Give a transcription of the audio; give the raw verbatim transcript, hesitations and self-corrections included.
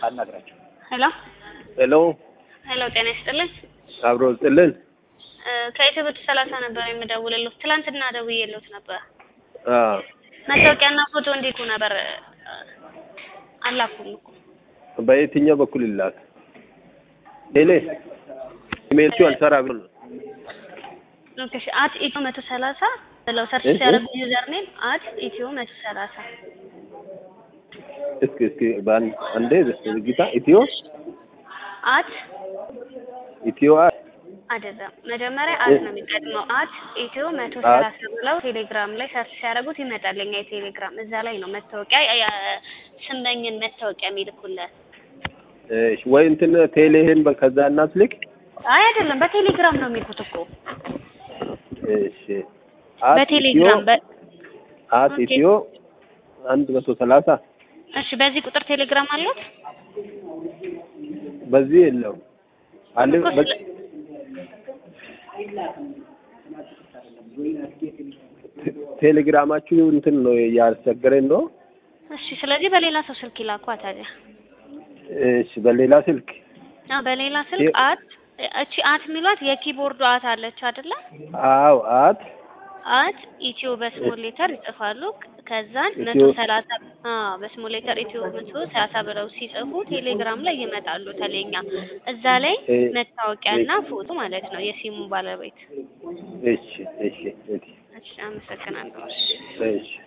አናግራቸው ሄሎ ሄሎ ሄሎ ጤና ይስጥልኝ አብሮ ይስጥልን ከኢትዮጵያ ሰላሳ ነበር የምደውልልህ ትላንትና ደውዬልዎት ነበር አዎ መታወቂያና ፎቶ እንዲልኩ ነበር አላኩም እኮ በየትኛው በኩል ይላክ ቴሌ ኢሜል ቱ አልሰራ ብሎ ኦኬ አት ኢትዮ መቶ ሰላሳ ብለው ሰርች ሲያደርጉ ዩዘር ኔም አት ኢትዮ መቶ ሰላሳ እስኪ እስኪ ባን አንዴ ዝግታ ኢትዮ አት ኢትዮ አት አይደለም መጀመሪያ አት ነው የሚቀድመው አት ኢትዮ መቶ ሰላሳ ብለው ቴሌግራም ላይ ሰርች ሲያደርጉት ይመጣልኛ የቴሌግራም እዛ ላይ ነው መታወቂያ ስመኝን መታወቂያ የሚልኩለት እሺ ወይ እንትን ቴሌህን በከዛ እናስልክ አይ አይደለም በቴሌግራም ነው የሚልኩት እኮ እሺ አት በቴሌግራም አት ኢትዮ አንድ መቶ ሰላሳ እሺ በዚህ ቁጥር ቴሌግራም አለው በዚህ የለው አለ ቴሌግራማችሁ እንትን ነው ያስቸገረኝ ነው እሺ ስለዚህ በሌላ ሰው ስልክ ይላኳ ታዲያ እሺ በሌላ ስልክ አዎ በሌላ ስልክ አት እቺ አት ሚሏት የኪቦርዱ አት አለች አይደለ አዎ አት አት ኢትዮ በስሞል ሌተር ይጽፋሉ ከዛን መቶ ሰላሳ አዎ በስሞል ሌተር ኢትዮ መቶ ሰላሳ ብለው ሲጽፉ ቴሌግራም ላይ ይመጣሉ ተለኛ እዛ ላይ መታወቂያና ፎቶ ማለት ነው የሲሙ ባለቤት እሺ እሺ እሺ አመሰግናለሁ እሺ